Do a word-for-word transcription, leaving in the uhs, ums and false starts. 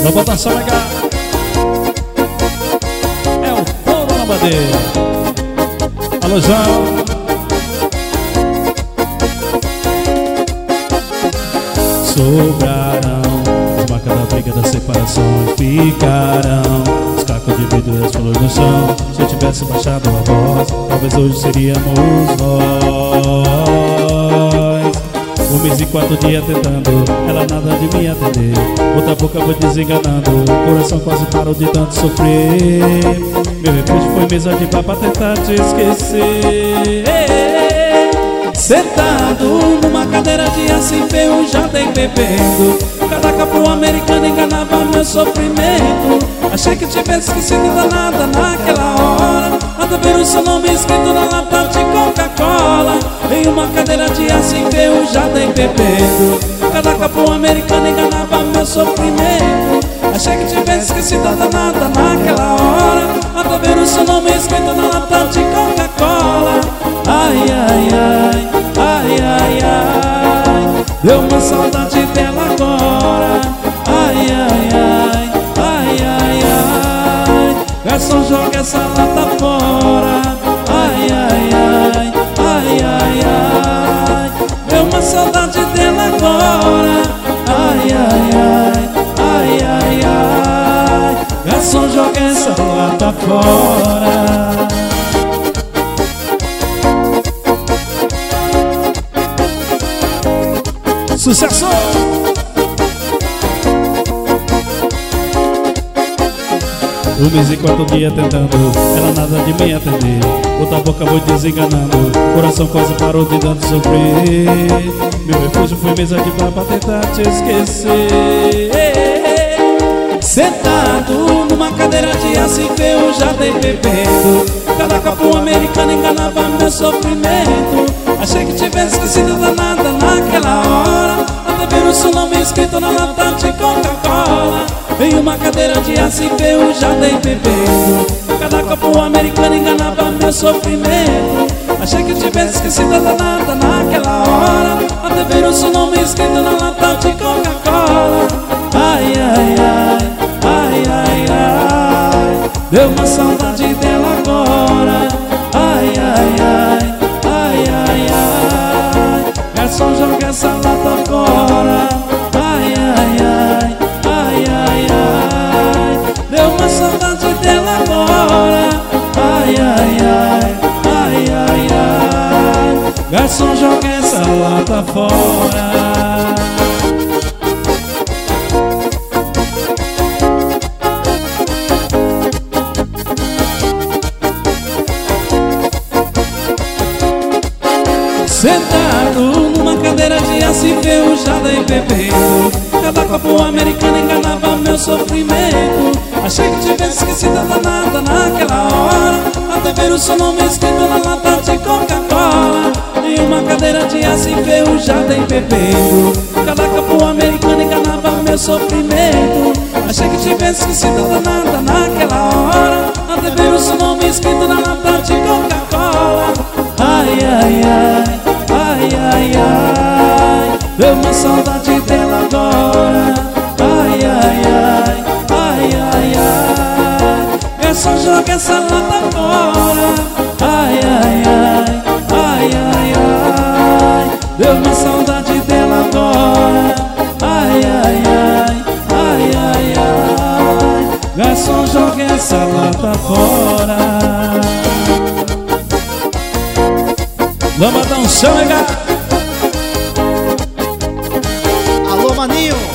Vamos botar só legal. É o touro na bandeira. Alô, João. Sobrarão as marcas da briga, da separação, e ficarão os cacos de vidro e as flores no chão. Se eu tivesse baixado a voz, talvez hoje seríamos nós. Um mês e quatro dias tentando, ela nada de me atender. Outra boca vou desenganando, o coração quase parou de tanto sofrer. Meu refúgio foi mesa de bar pra tentar te esquecer. Sentado numa cadeira de aço enferrujada e bebendo, cada capo americano enganava meu sofrimento. Achei que tivesse esquecido da nada naquela hora, até ver o seu nome escrito na lata de Coca-Cola. Em uma cadeira de aço enferrujada e bebendo, cada capo americano enganava meu sofrimento. Achei que tivesse esquecido da nada naquela hora, até ver o seu nome escrito na lata de Coca-Cola. Ai, ai, ai, ai, ai, ai, deu uma saudade dela agora. Ai, ai, ai, ai, ai, ai, garçom, joga essa lata fora. Ai, ai, ai, ai, ai, ai, deu uma saudade dela agora. Ai, ai, ai, ai, ai, ai, garçom, joga essa lata fora. Sucesso! Um mês e quatro dias tentando, ela nada de me atender. Outra boca vou desenganando, coração quase parou de tanto sofrer. Meu refúgio foi mesa de bar pra tentar te esquecer. Sentado numa cadeira de aço enferrujada e bebendo, cada copo americano enganava meu sofrimento. Achei que tivesse esquecido da nada naquela hora, até ver o seu nome escrito na lata de Coca-Cola. Em uma cadeira de aço enferrujada e bebendo, cada copo americano enganava meu sofrimento. Achei que tivesse esquecido da nada naquela hora, até ver o seu nome escrito na lata de Coca-Cola. Ai, ai, ai, ai, ai, ai, deu uma saudade dela agora. Ai, ai, ai, ai, ai, ai, garçom, joga essa lata fora. Ai, ai, ai, ai, ai, ai, deu uma saudade dela agora. Ai, ai, ai, ai, ai, ai, garçom, joga essa lata fora. Sentado numa cadeira de aço enferrujada e bebendo, cada copo americano enganava meu sofrimento. Achei que tivesse esquecido da nada naquela hora, até ver o seu nome escrito na lata de Coca-Cola. Em uma cadeira de aço enferrujada e bebendo, cada copo americano enganava meu sofrimento. Achei que tivesse esquecido da nada naquela hora, até ver o seu nome escrito na lata de Coca-Cola. Ai, ai, ai, ai, ai, ai, deu uma saudade dela agora. Ai, ai, ai, ai, ai, ai, garçom, joga essa lata fora. Ai, ai, ai, ai, ai, ai, deu uma saudade dela agora. Ai, ai, ai, ai, ai, ai, garçom, joga essa lata fora. Vamos dar um chão, legal. Alô, maninho.